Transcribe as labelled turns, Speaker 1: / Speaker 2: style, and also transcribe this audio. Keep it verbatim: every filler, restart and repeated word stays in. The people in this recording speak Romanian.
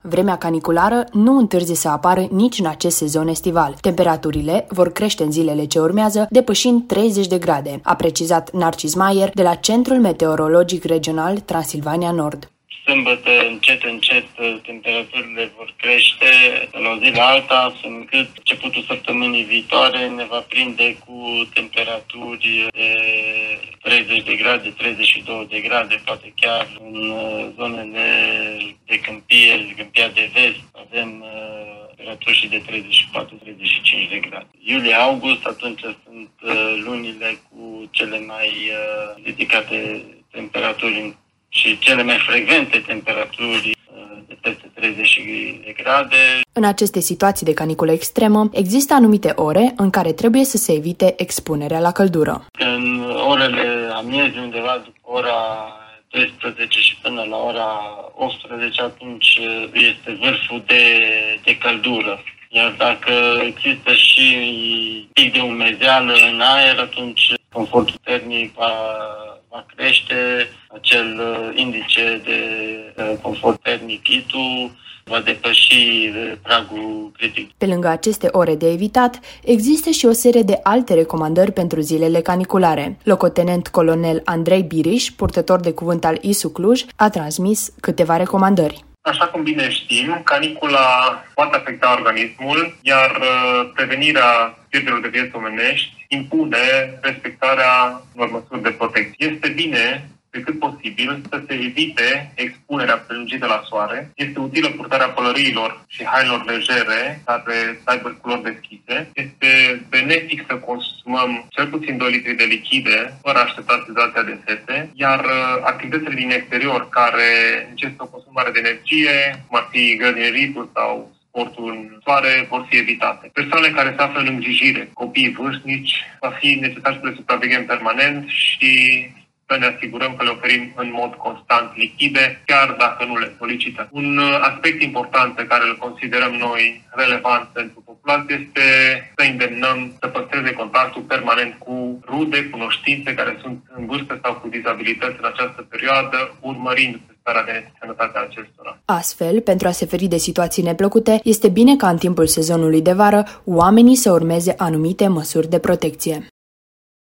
Speaker 1: Vremea caniculară nu întârzie să apară nici în acest sezon estival. Temperaturile vor crește în zilele ce urmează, depășind treizeci de grade, a precizat Narcis Maier de la Centrul Meteorologic Regional Transilvania Nord.
Speaker 2: Sâmbătă, încet, încet, temperaturile vor crește de la o zi la alta, astfel încât începutul săptămânii viitoare ne va prinde cu temperaturi de treizeci de grade, treizeci și două de grade, poate chiar în zonele de câmpie, câmpia de vest, avem temperaturi și de treizeci și patru - treizeci și cinci de grade. Iulie-august, atunci sunt lunile cu cele mai ridicate temperaturi și cele mai frecvente temperaturi de peste treizeci de grade.
Speaker 1: În aceste situații de caniculă extremă, există anumite ore în care trebuie să se evite expunerea la căldură.
Speaker 2: În orele amiezii, undeva după ora doisprezece și până la ora optsprezece, atunci este vârful de, de căldură. Iar dacă există și pic de umezeală în aer, atunci confortul termic va, va crește, acel indice de confort termic I T U va depăși pragul critic.
Speaker 1: Pe lângă aceste ore de evitat, există și o serie de alte recomandări pentru zilele caniculare. Locotenent colonel Andrei Biriș, purtător de cuvânt al I S U Cluj, a transmis câteva recomandări.
Speaker 3: Așa cum bine știm, canicula poate afecta organismul, iar prevenirea pierderilor de vieți omenești impune respectarea unor măsuri de protecție. Este bine, pe cât posibil, să se evite expunerea prelungită la soare. Este utilă purtarea pălăriilor și hainelor legere care să aibă culori deschise. Este benefic să consumăm cel puțin doi litri de lichide, fără a aștepta senzația de sete, iar activitățile din exterior care necesită o consum mare de energie, cum ar fi grădineritul sau sportul în soare, vor fi evitate. Persoanele care se află în îngrijire, copiii vârstnici, va fi necesar să le supraveghem permanent și să ne asigurăm că le oferim în mod constant lichide, chiar dacă nu le solicită. Un aspect important pe care îl considerăm noi relevant pentru populație este să îndemnăm să păstreze contactul permanent cu rude, cunoștințe care sunt în vârstă sau cu dizabilități în această perioadă, urmărind starea de sănătate a acestora.
Speaker 1: Astfel, pentru a se feri de situații neplăcute, este bine ca în timpul sezonului de vară oamenii să urmeze anumite măsuri de protecție.